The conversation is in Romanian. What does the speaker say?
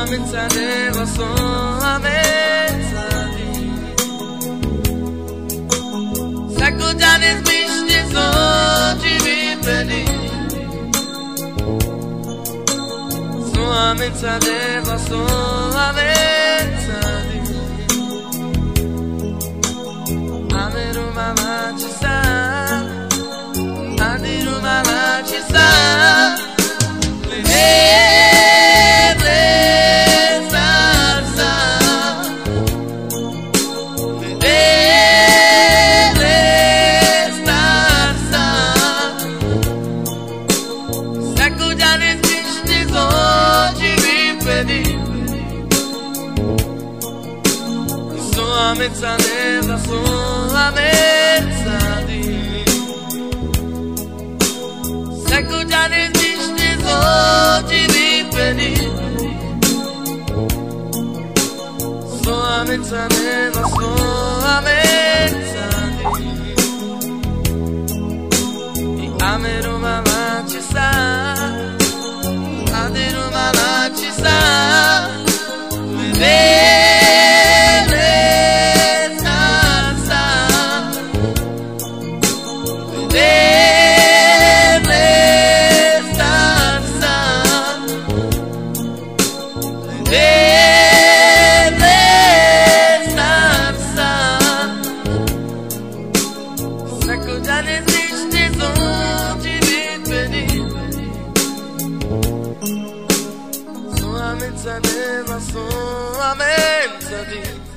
mensagevo solamente di Sako janis bishti soji vipeni Sua mensagevo solamente di Ameru mama ci sa Adiru mama ci sa Mezza neva sola mezza di Sako janis bishti soji vipeni Sola mezza neva sola mezza di Ameru mama ci sa Adiru mama ci sa Solamente